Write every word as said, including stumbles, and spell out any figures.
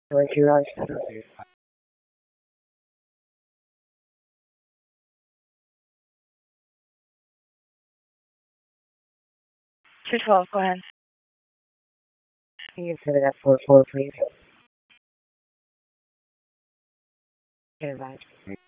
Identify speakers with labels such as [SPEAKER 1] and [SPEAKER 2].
[SPEAKER 1] Where's your eyes? two twelve, go ahead. Can you consider that four four, please? Okay, bye.